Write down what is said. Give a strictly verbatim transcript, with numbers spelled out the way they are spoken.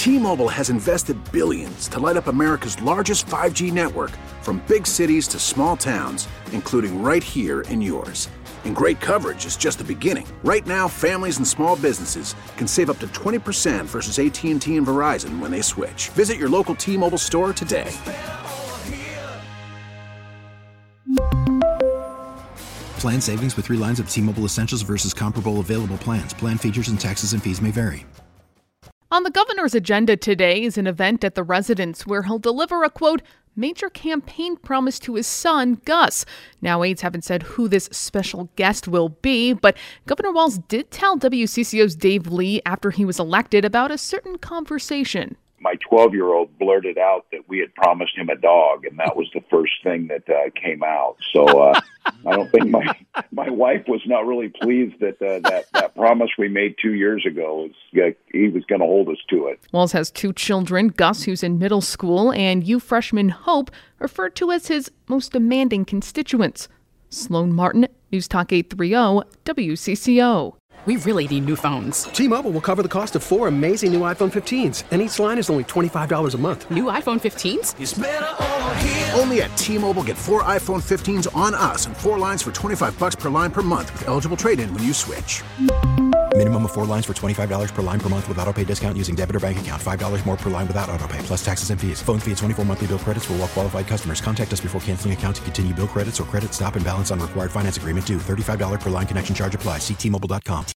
T-Mobile has invested billions to light up America's largest five G network, from big cities to small towns, including right here in yours. And great coverage is just the beginning. Right now, families and small businesses can save up to twenty percent versus A T and T and Verizon when they switch. Visit your local T-Mobile store today. Plan savings with three lines of T-Mobile Essentials versus comparable available plans. Plan features and taxes and fees may vary. On the governor's agenda today is an event at the residence where he'll deliver a, quote, major campaign promise to his son, Gus. Now, aides haven't said who this special guest will be, but Governor Walz did tell W C C O's Dave Lee after he was elected about a certain conversation. My twelve-year-old blurted out that we had promised him a dog, and that was the first thing that uh, came out. So uh, I don't think my my wife was not really pleased that uh, that, that promise we made two years ago, was, uh, he was going to hold us to it. Walz has two children, Gus, who's in middle school, and you freshman Hope, referred to as his most demanding constituents. Sloan Martin, News Talk eight thirty W C C O. We really need new phones. T-Mobile will cover the cost of four amazing new iPhone fifteens, and each line is only twenty-five dollars a month. New iPhone fifteens? It's better over here. Only at T-Mobile, get four iPhone fifteens on us and four lines for twenty-five bucks per line per month with eligible trade-in when you switch. Minimum of four lines for twenty-five dollars per line per month with autopay discount using debit or bank account. five dollars more per line without autopay, plus taxes and fees. Phone fee at twenty-four monthly bill credits for well-qualified customers. Contact us before canceling account to continue bill credits or credit stop and balance on required finance agreement due. thirty-five dollars per line connection charge applies. See T Mobile dot com.